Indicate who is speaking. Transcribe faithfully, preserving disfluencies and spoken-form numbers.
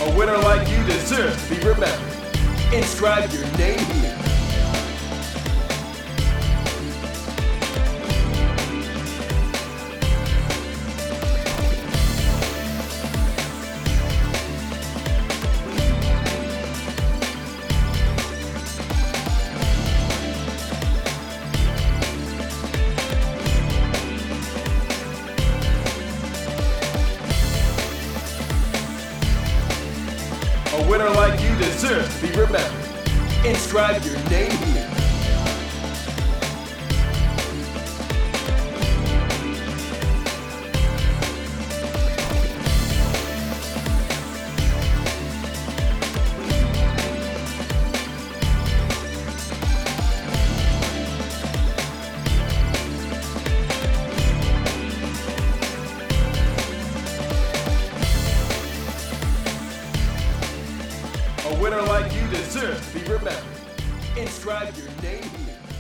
Speaker 1: A winner like you deserves to be remembered. Inscribe your name here. A winner like you deserves to be remembered. Inscribe your name here. A winner like you deserves to be remembered. Inscribe your name here.